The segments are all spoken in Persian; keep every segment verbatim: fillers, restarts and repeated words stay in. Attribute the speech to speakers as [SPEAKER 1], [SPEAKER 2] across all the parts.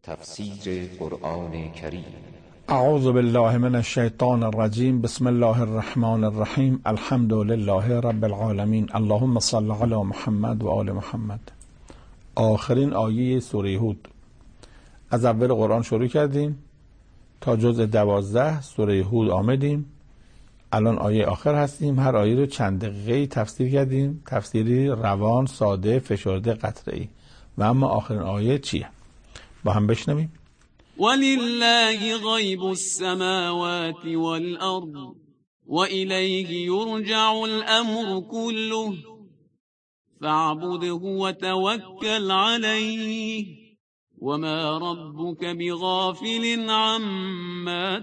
[SPEAKER 1] تفسیر قرآن کریم.
[SPEAKER 2] اعوذ بالله من الشیطان الرجیم. بسم الله الرحمن الرحیم. الحمد لله رب العالمین. اللهم صل علی محمد و آل محمد. آخرین آیه سوره هود. از اول قرآن شروع کردیم تا جزء دوازده سوره هود آمدیم. الان آیه آخر هستیم. هر آیه رو چند دقیقه تفسیر کردیم، تفسیری روان، ساده، فشرده، قطعی. و اما آخرین آیه چیه؟ با هم بشنویم.
[SPEAKER 3] ولله غیب السماوات والارض وإلیه یرجع الامر كله فاعبده وتوکل علیه وما ربك بغافل عما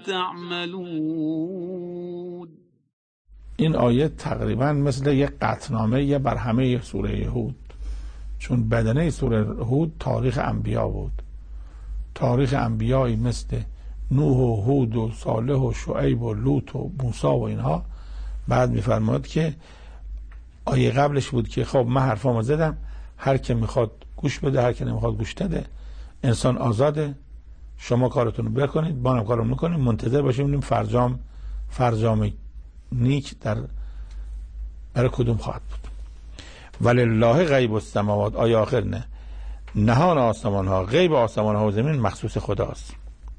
[SPEAKER 3] تعملون.
[SPEAKER 2] این آیه تقریبا مثل یک قطعنامه یه بر همه سوره هود، چون بدنه سوره هود تاریخ انبیا بود. تاریخ انبیایی مثل نوح و هود و صالح و شعیب و لوط و موسی و اینها. بعد میفرماد که آیه قبلش بود که خب من حرفامو زدم، هر که میخواد گوش بده، هر که نمیخواد گوش نده. انسان آزاده، شما کارتون رو بکنید، ما هم کارو میکنیم، منتظر باشیم ببینیم فرجام فرجام نیک در برای کدوم خواهد بود. ولله غیب السماوات. آیه آخر نه، نهان آسمان ها، غیب آسمان ها و زمین مخصوص خداست.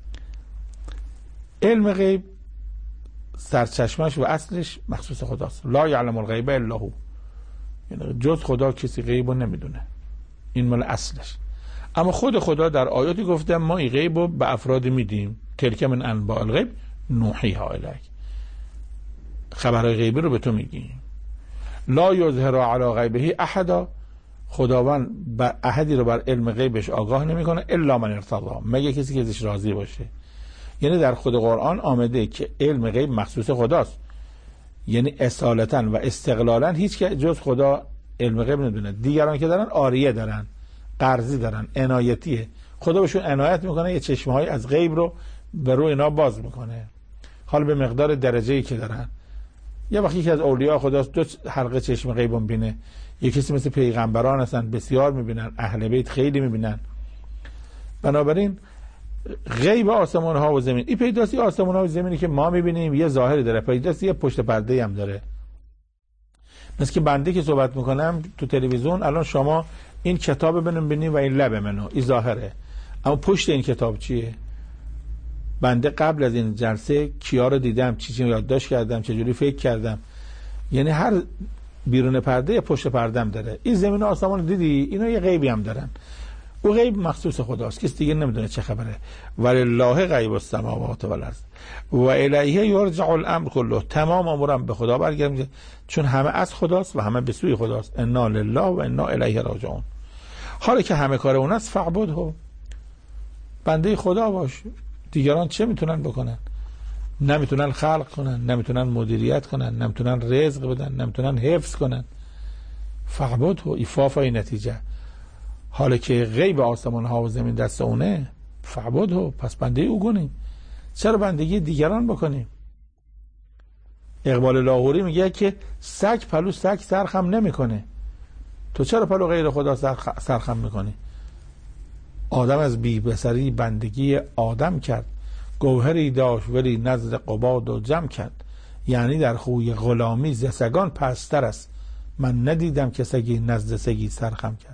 [SPEAKER 2] علم غیب سرچشمش و اصلش مخصوص خداست. لا یعلم الغیب الا هو. یعنی جز خدا کسی غیب رو نمیدونه. این مال اصلش. اما خود خدا در آیاتی گفته ما این غیب رو به افراد میدیم. تلک من انباء الغیب نوحیها الیک. خبرهای غیبی رو به تو میگیم. لا یظهر علی غیبه احدا. خداوند بر احدی رو بر علم غیبش آگاه نمیکنه الا من ارتضی، مگه کسی که ازش راضی باشه. یعنی در خود قرآن آمده که علم غیب مخصوص خداست، یعنی اصالتا و استقلالا هیچ که جز خدا علم غیب ندونه. دیگران که دارن عاریه دارن، قرضی دارن، عنایتیه. خدا بهشون عنایت میکنه، یه چشمه‌های از غیب رو به روی اینا باز میکنه، حال به مقدار درجه‌ای که دارن. یه وقتی که از اولیاء خداست دو حلقه چشم غیب میبینه. یه کسی مثل پیغمبران هستن بسیار میبینن، اهل بیت خیلی میبینن. بنابراین غیب آسمان ها و زمین، این پیداستی آسمان ها و زمینی که ما میبینیم یه ظاهری داره، پیداستی یه پشت پرده هم داره. مثل که بنده که صحبت میکنم تو تلویزیون، الان شما این کتاب منو ببینید و این لب منو، این ظاهره. اما پشت این کتاب چیه؟ بنده قبل از این جلسه کیا رو دیدم، چی چی یادداشت کردم، چجوری فکر کردم. یعنی هر بیرون پرده پشت پرده هم داره. این زمین و آسمان دیدی، اینا یه غیبی هم دارن. او غیب مخصوص خداست، کسی دیگه نمیدونه چه خبره. ولله غیب السماوات والارض و الیه یرجع الامر كله. تمام امورم به خدا برگرده، چون همه از خداست و همه به سوی خداست. انا لله و انا الیه راجعون. حالا که همه کار اون است فعبده، بنده خدا باش. دیگران چه میتونن بکنن؟ نمیتونن خلق کنن، نمیتونن مدیریت کنن، نمیتونن رزق بدن، نمیتونن حفظ کنن. فعبده، ایفافای نتیجه. حالا که غیب آسمان ها و زمین دست اونه، فعبده، پس بنده او کنیم. چرا بندگی دیگران بکنیم؟ اقبال لاهوری میگه که سگ پلو سگ سرخم نمیکنه. تو چرا پلو غیر خدا سرخم میکنی؟ آدم از بی بصری بندگی آدم کرد، گوهری داشت ولی نزد قباد و جمع کرد. یعنی در خوی غلامی ز سگان پستر است، من ندیدم که سگی نزد سگی سرخم کرد.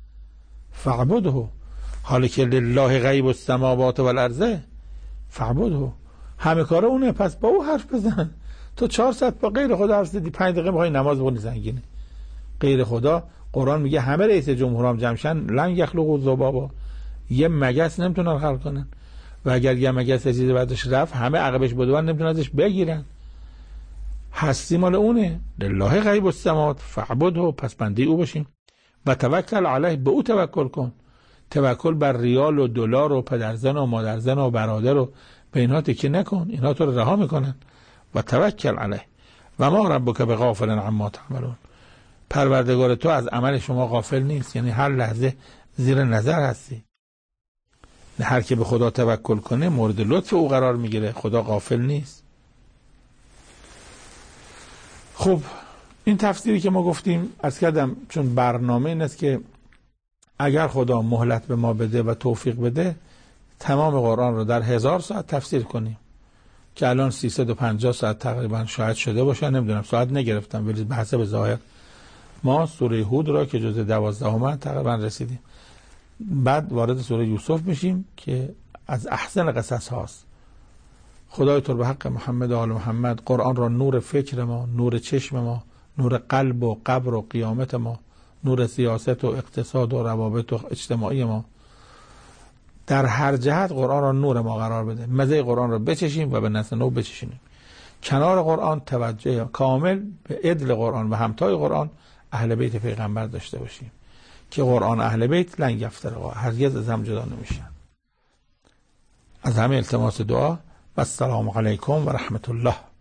[SPEAKER 2] فعبده، حالی که لله غیب السماوات والارض فعبده، همه کاره اونه، پس با او حرف بزن. تو چهار ساعت با غیر خدا حرف زدی، پنج دقیقه میخوای نماز بخونی زنگینه. غیر خدا، قرآن میگه همه رئیس جمهورام جمعشن لن یخلقوا ذبابا، یه مگس نمیتونن خلق کنن. و اگر یه مگس چیزی بعدش رفت، همه عقبش بودن نمیتونن ازش بگیرن. هستی مال اونه. لله غیب السماوات فعبده، پس بنده او باشیم. و توکل علیه، به او توکل کن. توکل بر ریال و دلار و پدرزن و مادرزن و برادر و به اینها تکیه نکن، اینها تو رو رها میکنن. و توکل علیه و ما ربک بغافل عما تعملون. پروردگار تو از عمل شما غافل نیست، یعنی هر لحظه زیر نظر هستی. هر که به خدا توکل کنه مورد لطف او قرار میگیره. خدا غافل نیست. خب این تفسیری که ما گفتیم عرض کردم، چون برنامه این است که اگر خدا مهلت به ما بده و توفیق بده تمام قرآن رو در هزار ساعت تفسیر کنیم که الان سیصد و پنجاه ساعت تقریبا شاید شده باشه، نمیدونم ساعت نگرفتم، ولی به حسب ظاهر ما سوره هود را که جزء دوازدهم تقریبا رسیدیم. بعد وارد سوره یوسف میشیم که از احسن قصص هاست. خدای تو به حق محمد و آل محمد قرآن را نور فکر ما، نور چشم ما، نور قلب و قبر و قیامت ما، نور سیاست و اقتصاد و روابط و اجتماعی ما، در هر جهت قرآن را نور ما قرار بده. مزه قرآن را بچشیم و به نسل نو بچشیم. کنار قرآن توجه کامل به عدل قرآن و همتای قرآن اهل بیت پیغمبر داشته باشیم که قرآن اهل بیت لن یفترقا، هرگز از هم جدا نمیشن. از همه التماس دعا و السلام علیکم و رحمت الله.